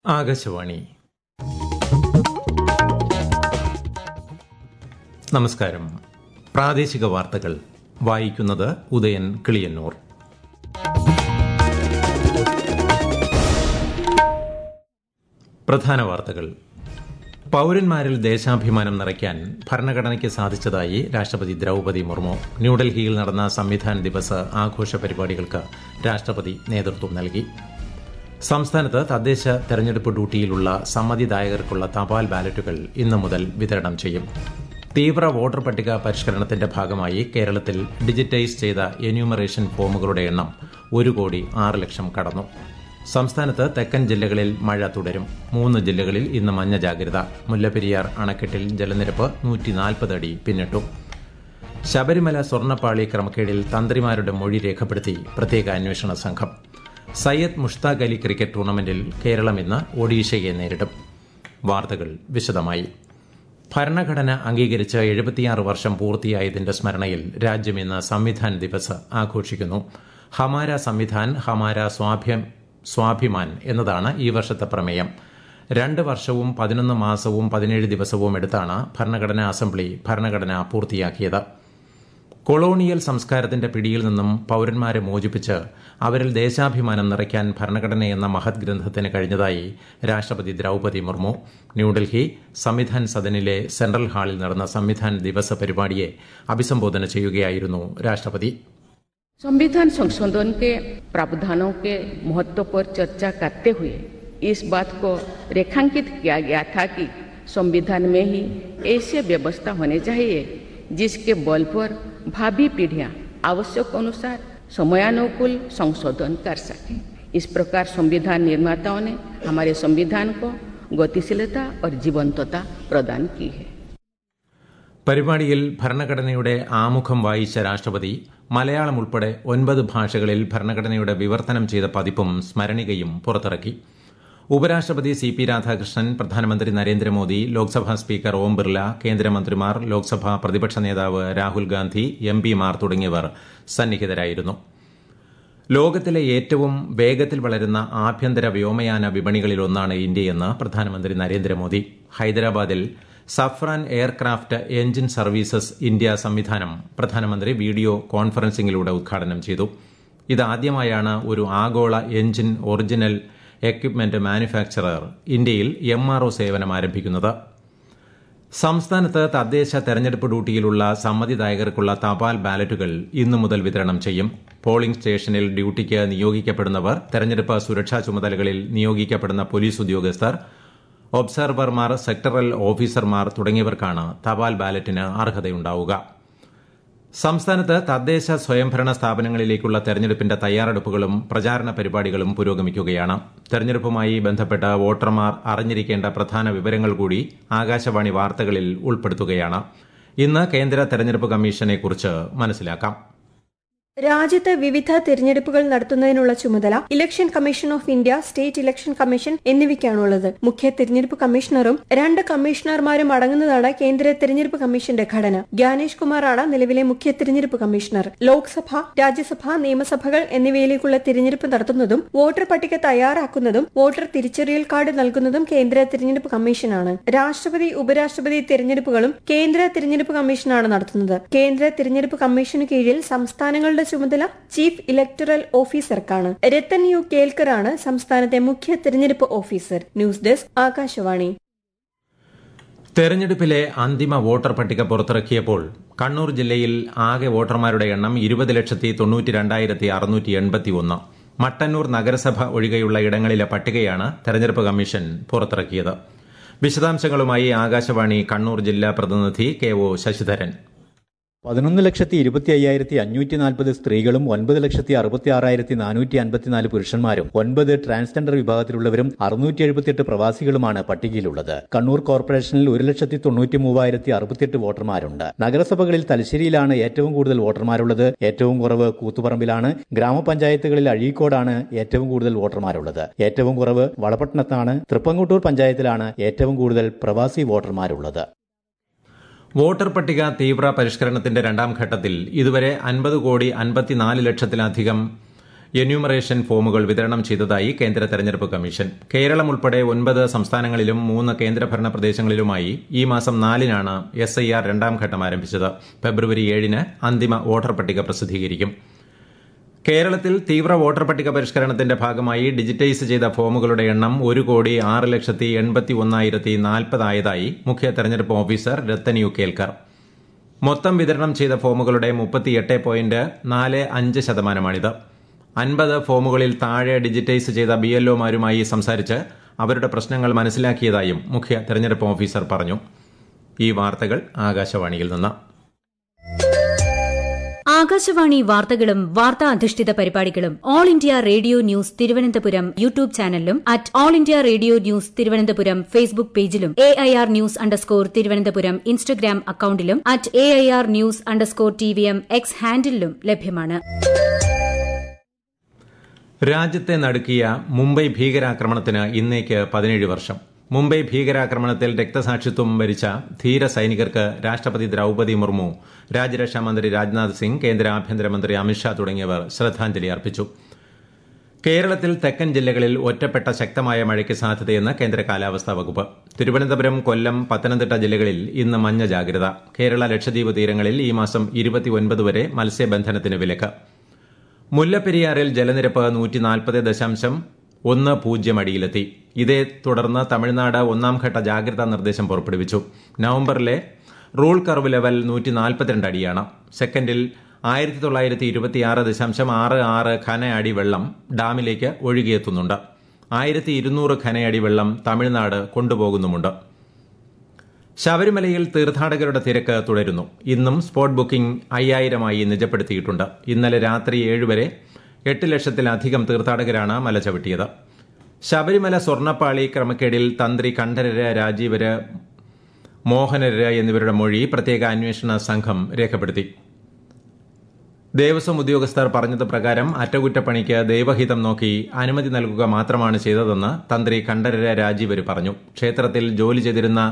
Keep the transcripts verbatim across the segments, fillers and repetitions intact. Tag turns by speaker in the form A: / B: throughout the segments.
A: ആകാശവാണി. നമസ്കാരം. പ്രാദേശിക വാർത്തകൾ വായിക്കുന്നത് ഉദയൻ കിളിയന്നൂർ. പ്രധാന വാർത്തകൾ. പൌരന്മാരിൽ ദേശാഭിമാനം നിറയ്ക്കാൻ ഭരണഘടനയ്ക്ക് സാധിച്ചതായി രാഷ്ട്രപതി ദ്രൌപദി മുർമു. ന്യൂഡൽഹിയിൽ നടന്ന സംവിധാൻ ദിവസ് ആഘോഷ പരിപാടികൾക്ക് രാഷ്ട്രപതി നേതൃത്വം നൽകി. സംസ്ഥാനത്ത് തദ്ദേശ തെരഞ്ഞെടുപ്പ് ഡ്യൂട്ടിയിലുള്ള സമ്മതിദായകർക്കുള്ള തപാൽ ബാലറ്റുകൾ ഇന്നു മുതൽ വിതരണം ചെയ്യും. തീവ്ര വോട്ടർ പട്ടിക പരിഷ്കരണത്തിന്റെ ഭാഗമായി കേരളത്തിൽ ഡിജിറ്റൈസ് ചെയ്ത എന്യൂമറേഷൻ ഫോമുകളുടെ എണ്ണം ഒരു കോടി ആറ് ലക്ഷം കടന്നു. സംസ്ഥാനത്ത് തെക്കൻ ജില്ലകളിൽ മഴ തുടരും. മൂന്ന് ജില്ലകളിൽ ഇന്ന് മഞ്ഞ ജാഗ്രത. മുല്ലപ്പെരിയാർ അണക്കെട്ടിൽ ജലനിരപ്പ് നൂറ്റി നാൽപ്പത് അടി പിന്നിട്ടു. ശബരിമല സ്വർണ്ണപ്പാളി ക്രമക്കേടിൽ തന്ത്രിമാരുടെ മൊഴി രേഖപ്പെടുത്തി പ്രത്യേക അന്വേഷണ സംഘം. സയ്യദ് മുഷ്താഖ് അലി ക്രിക്കറ്റ് ടൂർണമെന്റിൽ കേരളം ഇന്ന് ഒഡീഷയെ നേരിടും. വാർത്തകൾ വിശദമായി. ഭരണഘടന അംഗീകരിച്ച് എഴുപത്തിയാറ് വർഷം പൂർത്തിയായതിന്റെ സ്മരണയിൽ രാജ്യം ഇന്ന് സംവിധാൻ ദിവസ് ആഘോഷിക്കുന്നു. ഹമാര സംവിധാൻ ഹമാര സ്വാഭ്യം സ്വാഭിമാൻ എന്നതാണ് ഈ വർഷത്തെ പ്രമേയം. രണ്ട് വർഷവും പതിനൊന്ന് മാസവും പതിനേഴ് ദിവസവും എടുത്താണ് ഭരണഘടനാ അസംബ്ലി ഭരണഘടന പൂർത്തിയാക്കിയത്. കൊളോണിയൽ സംസ്കാരത്തിന്റെ പിടിയിൽ നിന്നും പൌരന്മാരെ മോചിപ്പിച്ച് അവരിൽ ദേശാഭിമാനം നിറയ്ക്കാൻ ഭരണഘടന എന്ന മഹത് ഗ്രന്ഥത്തിന് കഴിഞ്ഞതായി രാഷ്ട്രപതി ദ്രൌപദി മുർമു. ന്യൂഡൽഹി സംവിധാൻ സദനിലെ സെൻട്രൽ ഹാളിൽ നടന്ന സംവിധാൻ ദിവസ പരിപാടിയെ അഭിസംബോധന ചെയ്യുകയായിരുന്നു രാഷ്ട്രപതി.
B: संविधान संशोधन के प्रावधानों के महत्व पर चर्चा करते हुए इस बात को रेखांकित किया गया था कि संविधान में ही ऐसी व्यवस्था होनी चाहिए जिसके बल पर भावी पीढ़ियां आवश्यक अनुसार समयानुकूल संशोधन कर सकें. इस प्रकार संविधान निर्माताओं ने हमारे संविधान को गतिशीलता और जीवंतता प्रदान की है.
A: പരിപാടിയിൽ ഭരണഘടനയുടെ ആമുഖം വായിച്ച രാഷ്ട്രപതി മലയാളം ഉൾപ്പെടെ ഒൻപത് ഭാഷകളിൽ ഭരണഘടനയുടെ വിവർത്തനം ചെയ്ത പതിപ്പും സ്മരണികയും പുറത്തിറക്കി. ഉപരാഷ്ട്രപതി സി പി രാധാകൃഷ്ണൻ, പ്രധാനമന്ത്രി നരേന്ദ്രമോദി, ലോക്സഭാ സ്പീക്കർ ഓം ബിർല, കേന്ദ്രമന്ത്രിമാർ, ലോക്സഭാ പ്രതിപക്ഷ നേതാവ് രാഹുൽ ഗാന്ധി, എം പിമാർ തുടങ്ങിയവർ സന്നിഹിതരായിരുന്നു. ലോകത്തിലെ ഏറ്റവും വേഗത്തിൽ വളരുന്ന ആഭ്യന്തര വ്യോമയാന വിപണികളിലൊന്നാണ് ഇന്ത്യയെന്ന് പ്രധാനമന്ത്രി നരേന്ദ്രമോദി. ഹൈദരാബാദിൽ Safran aircraft engine services India സംവിധാനം പ്രധാനമന്ത്രി വീഡിയോ കോൺഫറൻസിംഗിലൂടെ ഉദ്ഘാടനം ചെയ്തു. ഇതാദ്യമായാണ് ഒരു ആഗോള എഞ്ചിൻ ഒറിജിനൽ എക്വിപ്മെന്റ് മാനുഫാക്ചറർ ഇന്ത്യയിൽ എം ആർ ഒ സേവനം ആരംഭിക്കുന്നത്. സംസ്ഥാനത്ത് തദ്ദേശ തെരഞ്ഞെടുപ്പ് ഡ്യൂട്ടിയിലുള്ള സമ്മതിദായകർക്കുള്ള തപാൽ ബാലറ്റുകൾ ഇന്നു മുതൽ വിതരണം ചെയ്യും. പോളിംഗ് സ്റ്റേഷനിൽ ഡ്യൂട്ടിക്ക് നിയോഗിക്കപ്പെടുന്നവർ, തെരഞ്ഞെടുപ്പ് സുരക്ഷാ ചുമതലകളിൽ നിയോഗിക്കപ്പെടുന്ന പോലീസ് ഉദ്യോഗസ്ഥർ, ഒബ്സർവർമാർ, സെക്ടറൽ ഓഫീസർമാർ തുടങ്ങിയവർക്കാണ് തപാൽ ബാലറ്റിന് അർഹതയുണ്ടാവുക. സംസ്ഥാനത്ത് തദ്ദേശ സ്വയംഭരണ സ്ഥാപനങ്ങളിലേക്കുള്ള തെരഞ്ഞെടുപ്പിന്റെ തയ്യാറെടുപ്പുകളും പ്രചാരണ പരിപാടികളും പുരോഗമിക്കുകയാണ്. തെരഞ്ഞെടുപ്പുമായി ബന്ധപ്പെട്ട് വോട്ടർമാർ അറിഞ്ഞിരിക്കേണ്ട പ്രധാന വിവരങ്ങൾ കൂടി ആകാശവാണി വാർത്തകളിൽ ഉൾപ്പെടുത്തുകയാണ്. ഇന്ന് കേന്ദ്ര തെരഞ്ഞെടുപ്പ് കമ്മീഷനെക്കുറിച്ച് മനസ്സിലാക്കാം.
C: രാജ്യത്ത് വിവിധ തിരഞ്ഞെടുപ്പുകൾ നടത്തുന്നതിനുള്ള ചുമതല election commission of India, state election commission എന്നിവയ്ക്കാണുള്ളത്. മുഖ്യ തിരഞ്ഞെടുപ്പ് കമ്മീഷണറും രണ്ട് കമ്മീഷണർമാരും അടങ്ങുന്നതാണ് കേന്ദ്ര തിരഞ്ഞെടുപ്പ് കമ്മീഷന്റെ ഘടന. ജ്ഞാനേഷ് കുമാറാണ് നിലവിലെ മുഖ്യ തിരഞ്ഞെടുപ്പ് കമ്മീഷണർ. ലോക്സഭ, രാജ്യസഭ, നിയമസഭകൾ എന്നിവയിലേക്കുള്ള തിരഞ്ഞെടുപ്പ് നടത്തുന്നതും വോട്ടർ പട്ടിക തയ്യാറാക്കുന്നതും വോട്ടർ തിരിച്ചറിയൽ കാർഡ് നൽകുന്നതും കേന്ദ്ര തിരഞ്ഞെടുപ്പ് കമ്മീഷനാണ്. രാഷ്ട്രപതി, ഉപരാഷ്ട്രപതി തിരഞ്ഞെടുപ്പുകളും കേന്ദ്ര തിരഞ്ഞെടുപ്പ് കമ്മീഷനാണ് നടത്തുന്നത്. കേന്ദ്ര തിരഞ്ഞെടുപ്പ് കമ്മീഷന് കീഴിൽ സംസ്ഥാനങ്ങളുടെ ചുമതല ചീഫ് ഇലക്ടറൽ ഓഫീസർക്കാണ്. രത്തൻ യു കേൽക്കറാണ് സംസ്ഥാനത്തെ മുഖ്യ തെരഞ്ഞെടുപ്പ് ഓഫീസർ. News desk, Akashvani.
A: തെരഞ്ഞെടുപ്പിലെ അന്തിമ വോട്ടർ പട്ടിക പുറത്തിറക്കിയപ്പോൾ കണ്ണൂർ ജില്ലയിൽ ആകെ വോട്ടർമാരുടെ എണ്ണം ഇരുപത് ലക്ഷത്തി തൊണ്ണൂറ്റി രണ്ടായിരത്തി അറുന്നൂറ്റി എൺപത്തി ഒന്ന്. മട്ടന്നൂർ നഗരസഭ ഒഴികെയുള്ള ഇടങ്ങളിലെ പട്ടികയാണ് തെരഞ്ഞെടുപ്പ് കമ്മീഷൻ പുറത്തിറക്കിയത്. വിശദാംശങ്ങളുമായി ആകാശവാണി കണ്ണൂർ ജില്ലാ പ്രതിനിധി കെ ഒ ശശിധരൻ.
D: പതിനൊന്ന് ലക്ഷത്തി ഇരുപത്തി അയ്യായിരത്തി അഞ്ഞൂറ്റി നാൽപ്പത് സ്ത്രീകളും ഒൻപത് ലക്ഷത്തി അറുപത്തി ആറായിരത്തി നാനൂറ്റി അൻപത്തിനാല് പുരുഷന്മാരും ഒൻപത് ട്രാൻസ്ജെൻഡർ വിഭാഗത്തിലുള്ളവരും അറുന്നൂറ്റി എഴുപത്തിയെട്ട് പ്രവാസികളുമാണ് പട്ടികയിലുള്ളത്. കണ്ണൂർ കോർപ്പറേഷനിൽ ഒരു ലക്ഷത്തി തൊണ്ണൂറ്റി മൂവായിരത്തി അറുപത്തിയെട്ട് വോട്ടർമാരുണ്ട്. നഗരസഭകളിൽ തലശ്ശേരിയിലാണ് ഏറ്റവും കൂടുതൽ വോട്ടർമാരുള്ളത്. ഏറ്റവും കുറവ് കൂത്തുപറമ്പിലാണ്. ഗ്രാമപഞ്ചായത്തുകളിൽ അഴീക്കോടാണ് ഏറ്റവും കൂടുതൽ വോട്ടർമാരുള്ളത്. ഏറ്റവും കുറവ് വളപട്ടണത്താണ്. തൃപ്പങ്ങോട്ടൂർ പഞ്ചായത്തിലാണ് ഏറ്റവും കൂടുതൽ പ്രവാസി വോട്ടർമാരുള്ളത്.
A: വോട്ടർ പട്ടിക തീവ്ര പരിഷ്കരണത്തിന്റെ രണ്ടാം ഘട്ടത്തിൽ ഇതുവരെ അൻപത് കോടി അൻപത്തിനാല് ലക്ഷത്തിലധികം എന്യൂമറേഷൻ ഫോമുകൾ വിതരണം ചെയ്തതായി കേന്ദ്ര തെരഞ്ഞെടുപ്പ് കമ്മീഷൻ. കേരളം ഉൾപ്പെടെ ഒൻപത് സംസ്ഥാനങ്ങളിലും മൂന്ന് കേന്ദ്രഭരണ പ്രദേശങ്ങളിലുമായി ഈ മാസം നാലിനാണ് എസ് ഐ ആർ രണ്ടാം ഘട്ടം ആരംഭിച്ചത്. ഫെബ്രുവരി ഏഴിന് അന്തിമ വോട്ടർ പട്ടിക പ്രസിദ്ധീകരിക്കും. കേരളത്തിൽ തീവ്ര വോട്ടർ പട്ടിക പരിഷ്കരണത്തിന്റെ ഭാഗമായി ഡിജിറ്റൈസ് ചെയ്ത ഫോമുകളുടെ എണ്ണം ഒരു കോടി ആറ് ലക്ഷത്തി എൺപത്തി ഒന്നായിരത്തി നാൽപ്പതായതായി മുഖ്യ തെരഞ്ഞെടുപ്പ് ഓഫീസർ രത്തൻ യു കേൽക്കർ. മൊത്തം വിതരണം ചെയ്ത ഫോമുകളുടെ മുപ്പത്തിയെട്ട് പോയിന്റ് നാല് അഞ്ച് ശതമാനമാണിത്. അൻപത് ഫോമുകളിൽ താഴെ ഡിജിറ്റൈസ് ചെയ്ത ബി എൽ ഒമാരുമായി സംസാരിച്ച് അവരുടെ പ്രശ്നങ്ങൾ മനസ്സിലാക്കിയതായും മുഖ്യ തെരഞ്ഞെടുപ്പ് ഓഫീസർ പറഞ്ഞു. ഈ വാർത്തകൾ ആകാശവാണിയിൽ നിന്ന്.
E: ആകാശവാണി വാർത്തകളും വാർത്താ അധിഷ്ഠിത പരിപാടികളും all India radio news Thiruvananthapuram YouTube ചാനലിലും at all India radio news Thiruvananthapuram Facebook പേജിലും A I R news underscore Thiruvananthapuram Instagram അക്കൌണ്ടിലും at A I R news underscore T V M X ഹാൻഡിലും ലഭ്യമാണ്.
A: രാജ്യത്തെ നടുക്കിയ മുംബൈ ഭീകരാക്രമണത്തിന് ഇന്നേക്ക് പതിനേഴ് വർഷം. മുംബൈ ഭീകരാക്രമണത്തിൽ രക്തസാക്ഷിത്വം വരിച്ച ധീര സൈനികർക്ക് രാഷ്ട്രപതി ദ്രൌപദി മുർമു, രാജ്യരക്ഷാമന്ത്രി രാജ്നാഥ് സിംഗ്, കേന്ദ്ര ആഭ്യന്തരമന്ത്രി അമിത്ഷാ തുടങ്ങിയവർ ശ്രദ്ധാഞ്ജലി അർപ്പിച്ചു. കേരളത്തിൽ തെക്കൻ ജില്ലകളിൽ ഒറ്റപ്പെട്ട ശക്തമായ മഴയ്ക്ക് സാധ്യതയെന്ന് കേന്ദ്ര കാലാവസ്ഥാ വകുപ്പ്. തിരുവനന്തപുരം, കൊല്ലം, പത്തനംതിട്ട ജില്ലകളിൽ ഇന്ന് മഞ്ഞ ജാഗ്രത. കേരള ലക്ഷദ്വീപ് തീരങ്ങളിൽ ഈ മാസം ഇരുപത്തിയൊൻപത് വരെ മത്സ്യബന്ധനത്തിന് വിലക്ക്. മുല്ലപ്പെരിയാറിൽ ജലനിരപ്പ് നൂറ്റി നാൽപ്പത് ദശാംശം ഒന്ന് പൂജ്യം അടിയിലെത്തി. ഇതേ തുടർന്ന് തമിഴ്നാട് ഒന്നാംഘട്ട ജാഗ്രതാ നിർദ്ദേശം പുറപ്പെടുവിച്ചു. നവംബറിലെ റൂൾ കർവ് ലെവൽ നൂറ്റി നാൽപ്പത്തിരണ്ട് അടിയാണ്. സെക്കൻഡിൽ ആയിരത്തി തൊള്ളായിരത്തി ഇരുപത്തിയാറ് ദശാംശം ആറ് ആറ് ഘനഅടി വെള്ളം ഡാമിലേക്ക് ഒഴുകിയെത്തുന്നുണ്ട്. ആയിരത്തി ഇരുന്നൂറ് ഘനഅടി വെള്ളം തമിഴ്നാട് കൊണ്ടുപോകുന്നുമുണ്ട്. ശബരിമലയിൽ തീർത്ഥാടകരുടെ തിരക്ക് തുടരുന്നു. ഇന്നും സ്പോട്ട് ബുക്കിംഗ് അയ്യായിരമായി നിജപ്പെടുത്തിയിട്ടുണ്ട്. ഇന്നലെ രാത്രി ഏഴ് വരെ എട്ട് ലക്ഷത്തിലധികം തീർത്ഥാടകരാണ് മല ചവിട്ടിയത്. ശബരിമല സ്വർണ്ണപ്പാളി ക്രമക്കേടിൽ തന്ത്രി കണ്ഠരര്, രാജീവര്, മോഹനര് എന്നിവരുടെ മൊഴി പ്രത്യേക അന്വേഷണ സംഘം രേഖപ്പെടുത്തി. ദേവസ്വം ഉദ്യോഗസ്ഥർ പറഞ്ഞത് പ്രകാരം അറ്റകുറ്റപ്പണിക്ക് ദൈവഹിതം നോക്കി അനുമതി നൽകുക മാത്രമാണ് ചെയ്തതെന്ന് തന്ത്രി കണ്ഠരര്, രാജീവര് പറഞ്ഞു. ക്ഷേത്രത്തിൽ ജോലി ചെയ്തിരുന്ന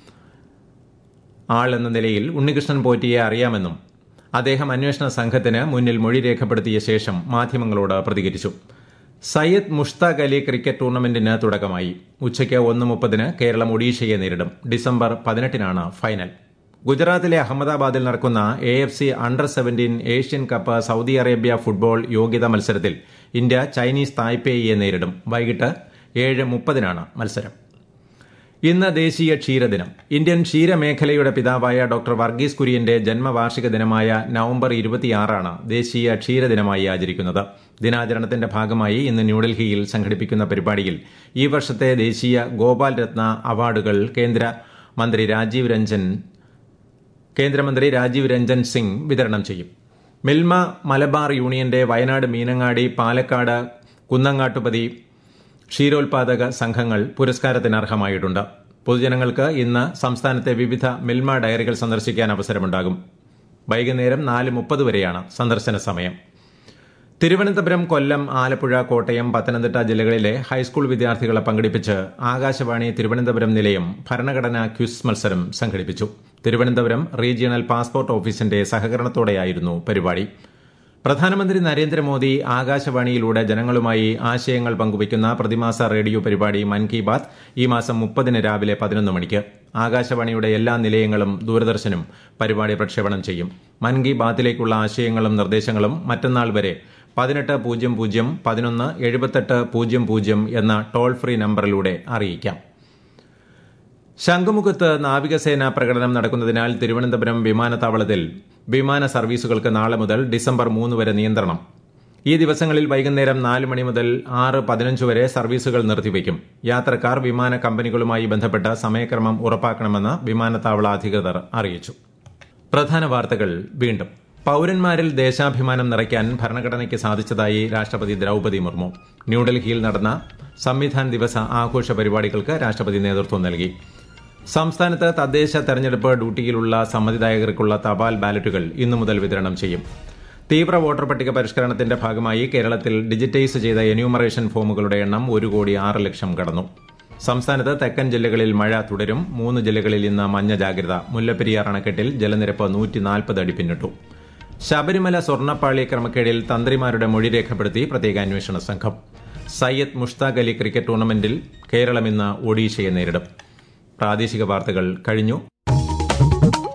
A: ആൾ എന്ന നിലയിൽ ഉണ്ണികൃഷ്ണൻ പോറ്റിയെ അറിയാമെന്നും അദ്ദേഹം അന്വേഷണ സംഘത്തിന് മുന്നിൽ മൊഴി രേഖപ്പെടുത്തിയ ശേഷം മാധ്യമങ്ങളോട് പ്രതികരിച്ചു. സയ്യദ് മുഷ്താഖ് അലി ക്രിക്കറ്റ് ടൂർണമെന്റിന് തുടക്കമായി. ഉച്ചയ്ക്ക് ഒന്ന് മുപ്പതിന് കേരളം ഒഡീഷയെ നേരിടും. ഡിസംബർ പതിനെട്ടിനാണ് ഫൈനൽ. ഗുജറാത്തിലെ അഹമ്മദാബാദിൽ നടക്കുന്ന A F C under seventeen Asian cup Saudi Arabia football യോഗ്യതാ മത്സരത്തിൽ ഇന്ത്യ ചൈനീസ് തായ്പേയിയെ നേരിടും. വൈകിട്ട് ഏഴ് മുപ്പതിനാണ് മത്സരം. ഇന്ന് ദേശീയ ക്ഷീരദിനം. ഇന്ത്യൻ ക്ഷീരമേഖലയുടെ പിതാവായ ഡോക്ടർ വർഗീസ് കുര്യന്റെ ജന്മവാർഷിക ദിനമായ നവംബർ ഇരുപത്തിയാറാണ് ദേശീയ ക്ഷീരദിനമായി ആചരിക്കുന്നത്. ദിനാചരണത്തിന്റെ ഭാഗമായി ഇന്ന് ന്യൂഡൽഹിയിൽ സംഘടിപ്പിക്കുന്ന പരിപാടിയിൽ ഈ വർഷത്തെ ദേശീയ ഗോപാൽ രത്ന അവാർഡുകൾ കേന്ദ്രമന്ത്രി രാജീവ് രഞ്ജൻ കേന്ദ്രമന്ത്രി രാജീവ് രഞ്ജൻ സിംഗ് വിതരണം ചെയ്യും. മിൽമ മലബാർ യൂണിയന്റെ വയനാട്, മീനങ്ങാടി, പാലക്കാട്, കുന്നങ്ങാട്ടുപതി ക്ഷീരോത്പാദക സംഘങ്ങൾ പുരസ്കാരത്തിന് അർഹമായിട്ടുണ്ട്. പൊതുജനങ്ങൾക്ക് ഇന്ന് സംസ്ഥാനത്തെ വിവിധ മിൽമ ഡയറികൾ സന്ദർശിക്കാൻ അവസരമുണ്ടാകും. വൈകുന്നേരം നാല് മുപ്പത് വരെയാണ് സന്ദർശന സമയം. തിരുവനന്തപുരം, കൊല്ലം, ആലപ്പുഴ, കോട്ടയം, പത്തനംതിട്ട ജില്ലകളിലെ ഹൈസ്കൂൾ വിദ്യാർത്ഥികളെ പങ്കെടുപ്പിച്ച് ആകാശവാണി തിരുവനന്തപുരം നിലയം ഭരണഘടനാ ക്വിസ് മത്സരം സംഘടിപ്പിച്ചു. തിരുവനന്തപുരം റീജിയണൽ പാസ്പോർട്ട് ഓഫീസിന്റെ സഹകരണത്തോടെയായിരുന്നു പരിപാടി. പ്രധാനമന്ത്രി നരേന്ദ്രമോദി ആകാശവാണിയിലൂടെ ജനങ്ങളുമായി ആശയങ്ങൾ പങ്കുവയ്ക്കുന്ന പ്രതിമാസ റേഡിയോ പരിപാടി മൻ കി ബാത് ഈ മാസം മുപ്പതിന് രാവിലെ പതിനൊന്ന് മണിക്ക് ആകാശവാണിയുടെ എല്ലാ നിലയങ്ങളും ദൂരദർശനും പരിപാടി പ്രക്ഷേപണം ചെയ്യും. മൻ കി ബാത്തിലേക്കുള്ള ആശയങ്ങളും നിർദ്ദേശങ്ങളും മറ്റന്നാൾ വരെ പതിനെട്ട് പൂജ്യം പൂജ്യം പതിനൊന്ന് എഴുപത്തെട്ട് പൂജ്യം പൂജ്യം എന്ന ടോൾ ഫ്രീ നമ്പറിലൂടെ അറിയിക്കാം. ശംഖുമുഖത്ത് നാവികസേന പ്രകടനം നടക്കുന്നതിനാൽ തിരുവനന്തപുരം വിമാനത്താവളത്തിൽ വിമാന സർവീസുകൾക്ക് നാളെ മുതൽ ഡിസംബർ മൂന്ന് വരെ നിയന്ത്രണം. ഈ ദിവസങ്ങളിൽ വൈകുന്നേരം നാല് മണി മുതൽ ആറ് പതിനഞ്ച് വരെ സർവീസുകൾ നിർത്തിവയ്ക്കും. യാത്രക്കാർ വിമാന കമ്പനികളുമായി ബന്ധപ്പെട്ട സമയക്രമം ഉറപ്പാക്കണമെന്ന് വിമാനത്താവള അധികൃതർ അറിയിച്ചു. പ്രധാന വാർത്തകൾ വീണ്ടും. പൌരന്മാരിൽ ദേശാഭിമാനം നിറയ്ക്കാൻ ഭരണഘടനയ്ക്ക് സാധിച്ചതായി രാഷ്ട്രപതി ദ്രൌപദി മുർമു. ന്യൂഡൽഹിയിൽ നടന്ന സംവിധാൻ ദിവസ ആഘോഷ പരിപാടികൾക്ക് രാഷ്ട്രപതി നേതൃത്വം നൽകി. സംസ്ഥാനത്ത് തദ്ദേശ തെരഞ്ഞെടുപ്പ് ഡ്യൂട്ടിയിലുള്ള സമ്മതിദായകർക്കുള്ള തപാൽ ബാലറ്റുകൾ ഇന്നു മുതൽ വിതരണം ചെയ്യും. തീവ്ര വോട്ടർ പട്ടിക പരിഷ്കരണത്തിന്റെ ഭാഗമായി കേരളത്തിൽ ഡിജിറ്റൈസ് ചെയ്ത എന്യൂമറേഷൻ ഫോമുകളുടെ എണ്ണം ഒരു കോടി ആറ് ലക്ഷം കടന്നു. സംസ്ഥാനത്ത് തെക്കൻ ജില്ലകളിൽ മഴ തുടരും. മൂന്ന് ജില്ലകളിൽ ഇന്ന് മഞ്ഞ ജാഗ്രത. മുല്ലപ്പെരിയാർ അണക്കെട്ടിൽ ജലനിരപ്പ് നൂറ്റി നാൽപ്പത് അടി പിന്നിട്ടു. ശബരിമല സ്വർണ്ണപ്പാളി ക്രമക്കേടിൽ തന്ത്രിമാരുടെ മൊഴി രേഖപ്പെടുത്തി പ്രത്യേക അന്വേഷണ സംഘം. സയ്യദ് മുഷ്താഖ് അലി ക്രിക്കറ്റ് ടൂർണമെന്റിൽ കേരളം ഇന്ന് ഒഡീഷയെ നേരിടും. പ്രാദേശിക വാർത്തകൾ കഴിഞ്ഞു.